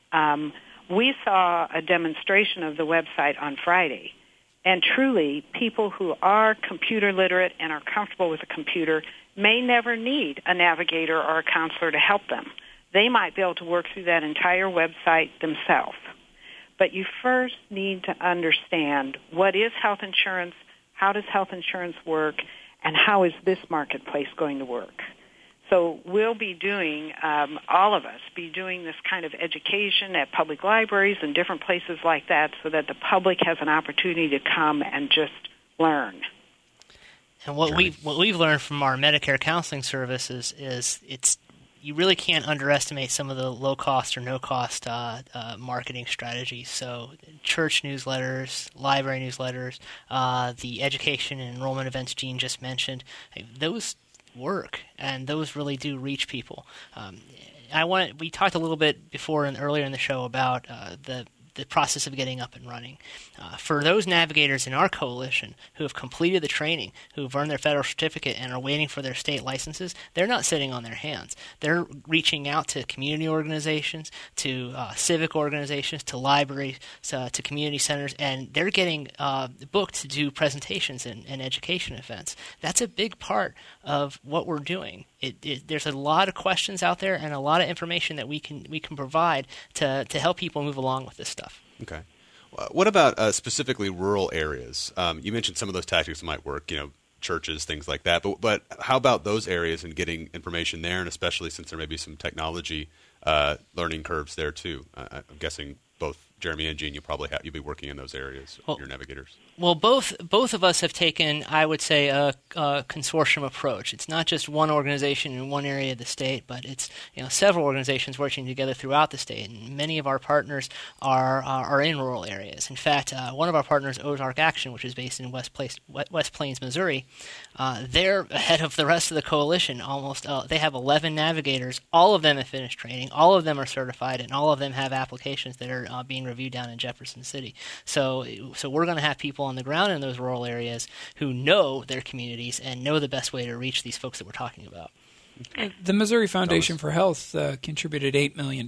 We saw a demonstration of the website on Friday, and truly people who are computer literate and are comfortable with a computer may never need a navigator or a counselor to help them. They might be able to work through that entire website themselves. But you first need to understand what is health insurance, how does health insurance work, and how is this marketplace going to work. So we'll be doing, all of us, be doing this kind of education at public libraries and different places like that so that the public has an opportunity to come and just learn. And what we've learned from our Medicare counseling services is you really can't underestimate some of the low-cost or no-cost marketing strategies. So church newsletters, library newsletters, the education and enrollment events Jean just mentioned, those work, and those really do reach people. We talked a little bit before and earlier in the show about the the process of getting up and running. For those navigators in our coalition who have completed the training, who have earned their federal certificate and are waiting for their state licenses, they're not sitting on their hands. They're reaching out to community organizations, to civic organizations, to libraries, to community centers, and they're getting booked to do presentations and education events. That's a big part of what we're doing. There's a lot of questions out there and a lot of information that we can provide to help people move along with this stuff. Okay. What about specifically rural areas? You mentioned some of those tactics might work, churches, things like that. But how about those areas and getting information there, and especially since there may be some technology learning curves there too? I'm guessing both Jeremy and Jean, you'll be working in those areas, your navigators. Well, both of us have taken, I would say, a consortium approach. It's not just one organization in one area of the state, but it's several organizations working together throughout the state. And many of our partners are in rural areas. In fact, one of our partners, Ozark Action, which is based in West Plains, Missouri, they're ahead of the rest of the coalition. Almost, they have 11 navigators. All of them have finished training. All of them are certified, and all of them have applications that are being reviewed down in Jefferson City. So we're going to have people on the ground in those rural areas who know their communities and know the best way to reach these folks that we're talking about. The Missouri Foundation for Health contributed $8 million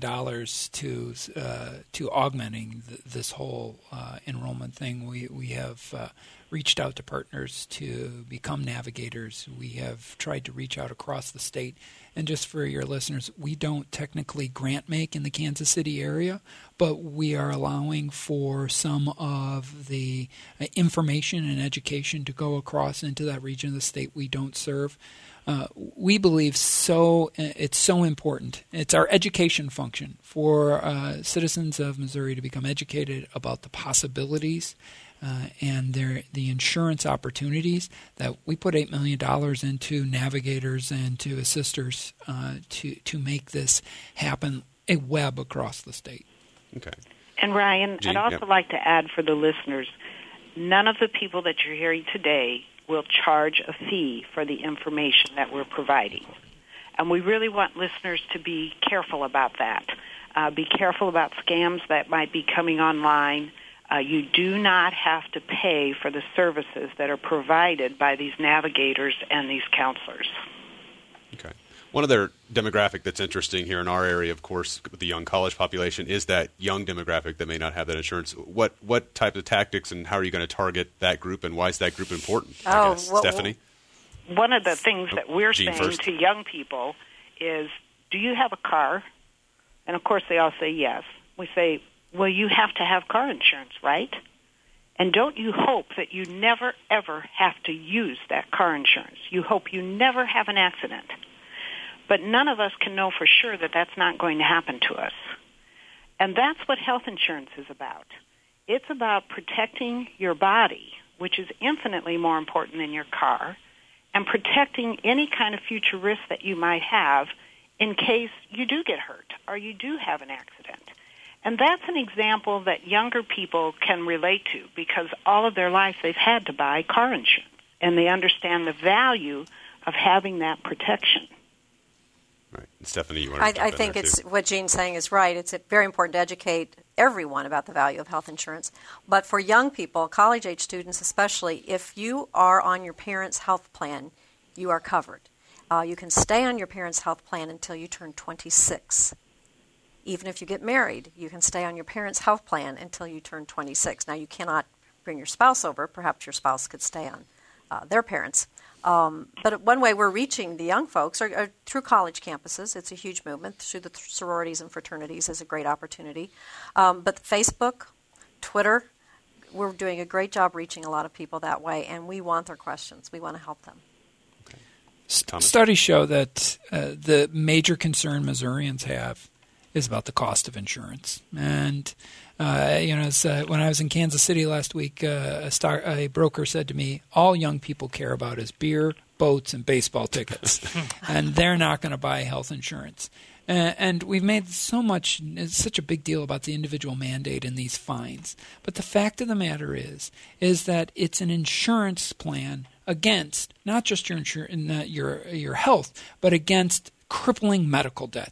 to augmenting this whole enrollment thing. We have reached out to partners to become navigators. We have tried to reach out across the state. And just for your listeners, we don't technically grant make in the Kansas City area, but we are allowing for some of the information and education to go across into that region of the state we don't serve. We believe it's so important. It's our education function for citizens of Missouri to become educated about the possibilities and the insurance opportunities that we put $8 million into navigators and to assisters to make this happen, a web across the state. Okay. And Ryan, Jean, I'd also like to add for the listeners, none of the people that you're hearing today will charge a fee for the information that we're providing. And we really want listeners to be careful about that. Be careful about scams that might be coming online. You do not have to pay for the services that are provided by these navigators and these counselors. Okay. One other demographic that's interesting here in our area, of course, with the young college population, is that young demographic that may not have that insurance. What type of tactics and how are you going to target that group, and why is that group important? Stephanie? One of the things that we're Jean saying first. to young people is, do you have a car? And, of course, they all say yes. We say, well, you have to have car insurance, right? And don't you hope that you never, ever have to use that car insurance? You hope you never have an accident. But none of us can know for sure that that's not going to happen to us. And that's what health insurance is about. It's about protecting your body, which is infinitely more important than your car, and protecting any kind of future risk that you might have in case you do get hurt or you do have an accident. And that's an example that younger people can relate to because all of their life they've had to buy car insurance, and they understand the value of having that protection. Right. Stephanie, you want to jump I in think there it's too? what Jean's saying is right. It's very important to educate everyone about the value of health insurance. But for young people, college-age students especially, if you are on your parents' health plan, you are covered. You can stay on your parents' health plan until you turn 26. Even if you get married, you can stay on your parents' health plan until you turn 26. Now, you cannot bring your spouse over. Perhaps your spouse could stay on their parents. But one way we're reaching the young folks are through college campuses. It's a huge movement. Through the sororities and fraternities is a great opportunity. But Facebook, Twitter, we're doing a great job reaching a lot of people that way, and we want their questions. We want to help them. Okay. Studies show that the major concern Missourians have is about the cost of insurance. And, when I was in Kansas City last week, a broker said to me, all young people care about is beer, boats, and baseball tickets. And they're not going to buy health insurance. And we've made such a big deal about the individual mandate and these fines. But the fact of the matter is that it's an insurance plan against not just your health, but against crippling medical debt.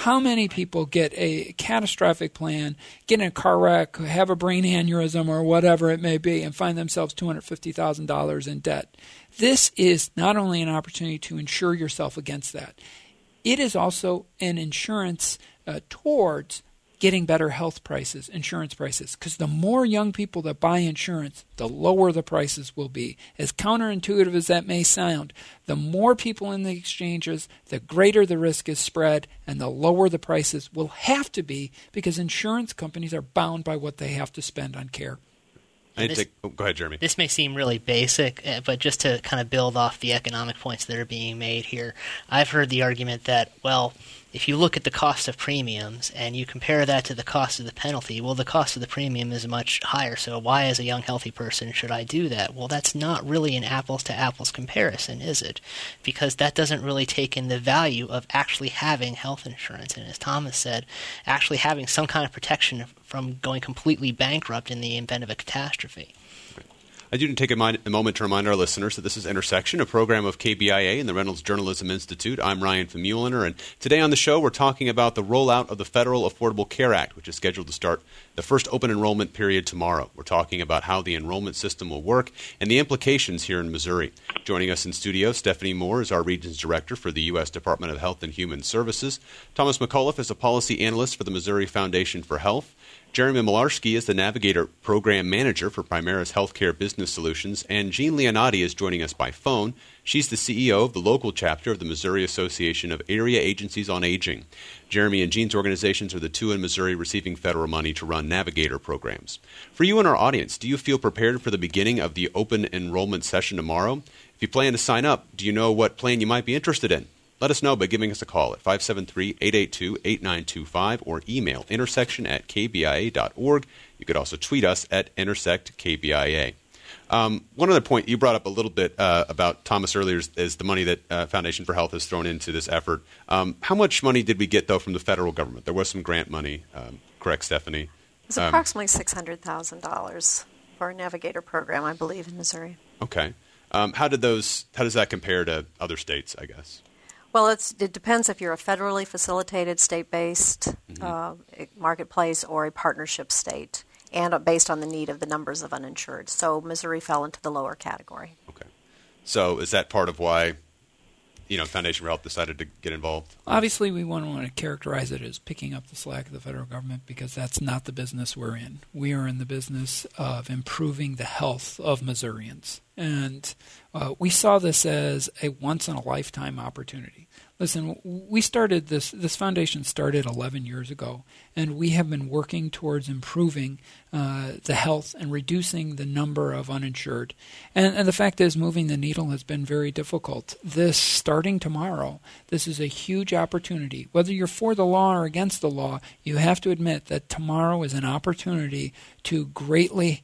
How many people get a catastrophic plan, get in a car wreck, have a brain aneurysm or whatever it may be, and find themselves $250,000 in debt? This is not only an opportunity to insure yourself against that, it is also an insurance towards getting better health prices, insurance prices, because the more young people that buy insurance, the lower the prices will be. As counterintuitive as that may sound, the more people in the exchanges, the greater the risk is spread, and the lower the prices will have to be, because insurance companies are bound by what they have to spend on care. Go ahead, Jeremy. This may seem really basic, but just to kind of build off the economic points that are being made here, I've heard the argument that, well, if you look at the cost of premiums and you compare that to the cost of the penalty, well, the cost of the premium is much higher, so why as a young healthy person should I do that? Well, that's not really an apples-to-apples comparison, is it? Because that doesn't really take in the value of actually having health insurance, and as Thomas said, actually having some kind of protection from going completely bankrupt in the event of a catastrophe. I do take a moment to remind our listeners that this is Intersection, a program of KBIA and the Reynolds Journalism Institute. I'm Ryan Famuliner, and today on the show we're talking about the rollout of the Federal Affordable Care Act, which is scheduled to start the first open enrollment period tomorrow. We're talking about how the enrollment system will work and the implications here in Missouri. Joining us in studio, Stephanie Moore is our Regions Director for the U.S. Department of Health and Human Services. Thomas McAuliffe is a Policy Analyst for the Missouri Foundation for Health. Jeremy Milarski is the Navigator Program Manager for Primaris Healthcare Business Solutions, and Jean Leonati is joining us by phone. She's the CEO of the local chapter of the Missouri Association of Area Agencies on Aging. Jeremy and Jean's organizations are the two in Missouri receiving federal money to run Navigator programs. For you and our audience, do you feel prepared for the beginning of the open enrollment session tomorrow? If you plan to sign up, do you know what plan you might be interested in? Let us know by giving us a call at 573-882-8925 or email intersection@kbia.org. You could also tweet us at intersectkbia. One other point you brought up a little bit about Thomas earlier is the money that Foundation for Health has thrown into this effort. How much money did we get, though, from the federal government? There was some grant money, correct, Stephanie? It's approximately $600,000 for a Navigator program, I believe, in Missouri. Okay. How does that compare to other states, I guess? Well, it depends if you're a federally facilitated, state-based marketplace or a partnership state, and based on the need of the numbers of uninsured. So Missouri fell into the lower category. Okay. So is that part of why, Foundation for Health decided to get involved? Obviously, we wouldn't want to characterize it as picking up the slack of the federal government, because that's not the business we're in. We are in the business of improving the health of Missourians. And we saw this as a once-in-a-lifetime opportunity. Listen, we started this foundation started 11 years ago, and we have been working towards improving the health and reducing the number of uninsured. And the fact is, moving the needle has been very difficult. Starting tomorrow, this is a huge opportunity. Whether you're for the law or against the law, you have to admit that tomorrow is an opportunity to greatly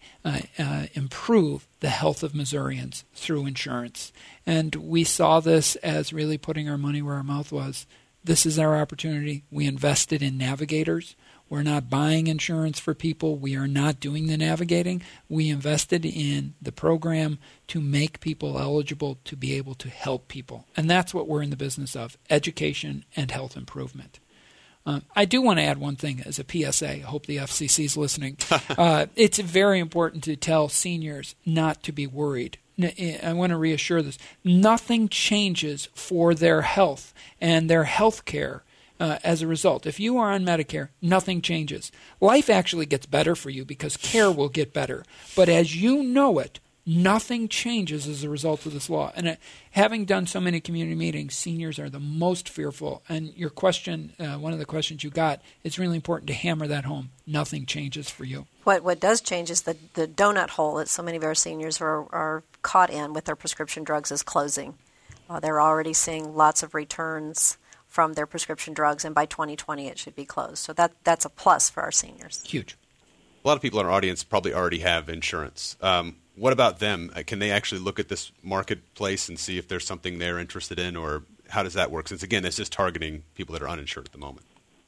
improve the health of Missourians through insurance. And we saw this as really putting our money where our mouth was. This is our opportunity. We invested in navigators. We're not buying insurance for people. We are not doing the navigating. We invested in the program to make people eligible to be able to help people. And that's what we're in the business of, education and health improvement. I do want to add one thing as a PSA. I hope the FCC is listening. It's very important to tell seniors not to be worried. I want to reassure this. Nothing changes for their health and their health care as a result. If you are on Medicare, nothing changes. Life actually gets better for you because care will get better. But as you know it, nothing changes as a result of this law. And having done so many community meetings, seniors are the most fearful. And your question, one of the questions you got, it's really important to hammer that home. Nothing changes for you. What does change is the donut hole that so many of our seniors are caught in with their prescription drugs is closing. They're already seeing lots of returns from their prescription drugs, and by 2020 it should be closed. So that's a plus for our seniors. Huge. A lot of people in our audience probably already have insurance. What about them? Can they actually look at this marketplace and see if there's something they're interested in, or how does that work? Since, again, it's just targeting people that are uninsured at the moment.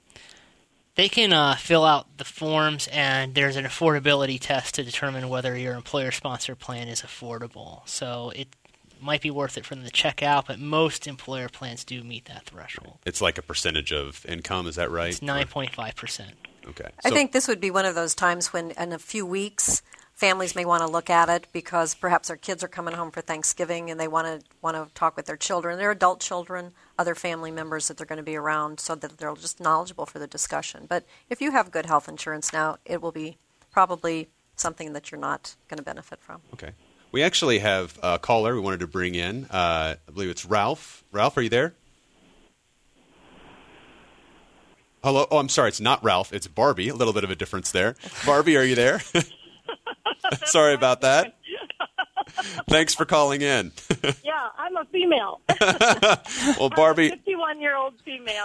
They can fill out the forms, and there's an affordability test to determine whether your employer-sponsored plan is affordable. So might be worth it for them to check out, but most employer plans do meet that threshold. It's like a percentage of income, is that right? It's 9.5%. Okay. I think this would be one of those times when, in a few weeks, families may want to look at it because perhaps their kids are coming home for Thanksgiving and they want to talk with their children, their adult children, other family members that they're going to be around, so that they're just knowledgeable for the discussion. But if you have good health insurance now, it will be probably something that you're not going to benefit from. Okay. We actually have a caller we wanted to bring in. I believe it's Ralph. Ralph, are you there? Hello? Oh, I'm sorry. It's not Ralph. It's Barbie. A little bit of a difference there. Barbie, are you there? Sorry about that. Thanks for calling in. Yeah, I'm a female. Well, Barbie, I'm a 51-year-old female,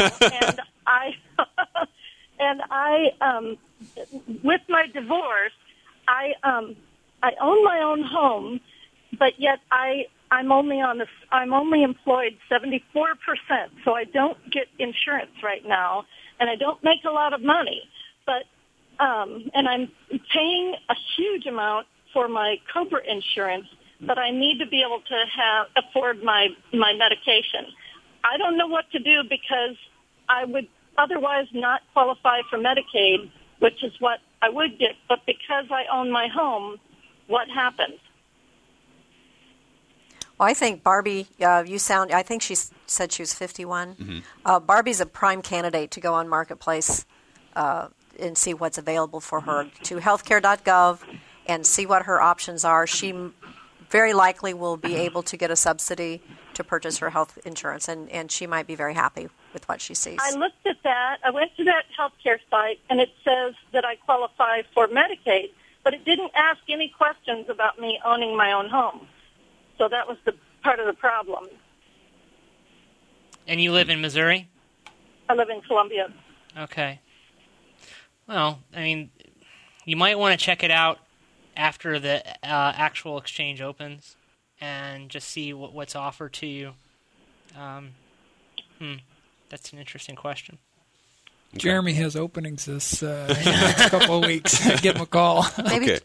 and I with my divorce, I own my own home, but yet I'm only employed 74%, so I don't get insurance right now, and I don't make a lot of money, but and I'm paying a huge amount for my COBRA insurance, but I need to be able to afford my medication. I don't know what to do because I would otherwise not qualify for Medicaid, which is what I would get, but because I own my home, what happens? Well, I think Barbie, I think she said she was 51. Mm-hmm. Barbie's a prime candidate to go on Marketplace and see what's available for her. To healthcare.gov and see what her options are. She very likely will be able to get a subsidy to purchase her health insurance, and she might be very happy with what she sees. I looked at that. I went to that healthcare site, and it says that I qualify for Medicaid, but it didn't ask any questions about me owning my own home. So that was the part of the problem. And you live in Missouri? I live in Columbia. Okay. Well, I mean, you might want to check it out after the actual exchange opens and just see what's offered to you. That's an interesting question. Okay. Jeremy has openings this next couple of weeks. Give him a call. Okay.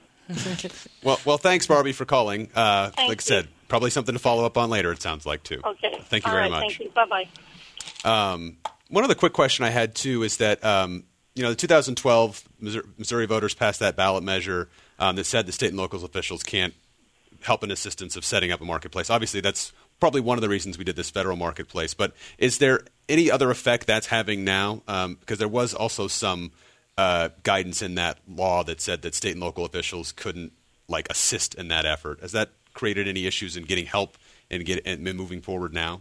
Well, thanks, Barbie, for calling. Like I said, probably something to follow up on later, it sounds like, too. Okay. Thank you very much. Thank you. Bye-bye. One other quick question I had, too, is that, the 2012 Missouri voters passed that ballot measure that said the state and local officials can't help in assistance of setting up a marketplace. Obviously, that's probably one of the reasons we did this federal marketplace. But is there any other effect that's having now? Because there was also some guidance in that law that said that state and local officials couldn't assist in that effort. Has that created any issues in getting help and moving forward now?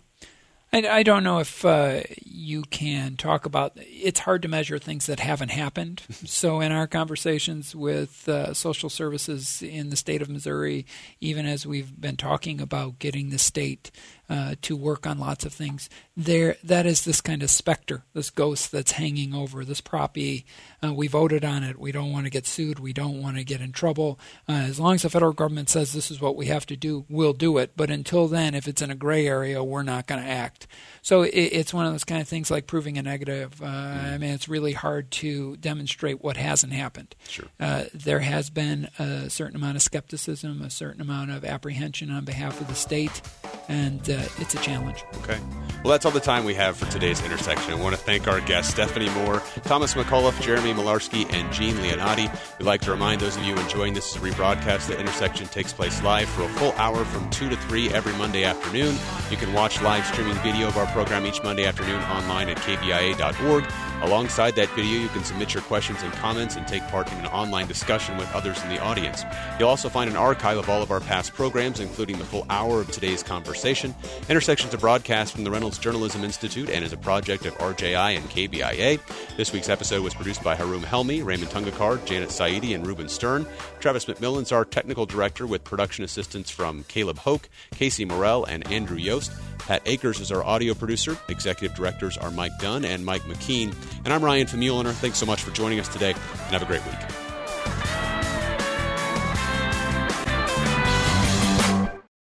I don't know if you can talk about. It's hard to measure things that haven't happened. So in our conversations with social services in the state of Missouri, even as we've been talking about getting the state to work on lots of things, that is this kind of specter, this ghost that's hanging over this Prop E. We voted on it. We don't want to get sued. We don't want to get in trouble. As long as the federal government says this is what we have to do, we'll do it. But until then, if it's in a gray area, we're not going to act. So it's one of those kind of things like proving a negative. I mean, it's really hard to demonstrate what hasn't happened. Sure. There has been a certain amount of skepticism, a certain amount of apprehension on behalf of the state, and it's a challenge. Okay. Well, that's all the time we have for today's Intersection. I want to thank our guests, Stephanie Moore, Thomas McAuliffe, Jeremy Malarski, and Jean Leonati. We'd like to remind those of you enjoying this rebroadcast that Intersection takes place live for a full hour from 2 to 3 every Monday afternoon. You can watch live streaming video of our program each Monday afternoon online at kbia.org. Alongside that video, you can submit your questions and comments and take part in an online discussion with others in the audience. You'll also find an archive of all of our past programs, including the full hour of today's conversation. Intersection's a broadcast from the Reynolds Journalism Institute and is a project of RJI and KBIA. This week's episode was produced by Haroon Helmi, Raymond Tungakar, Janet Saidi, and Reuben Stern. Travis McMillan's our technical director with production assistance from Caleb Hoke, Casey Morell, and Andrew Yost. Pat Akers is our audio producer. Executive directors are Mike Dunn and Mike McKean. And I'm Ryan Famuliner. Thanks so much for joining us today, and have a great week.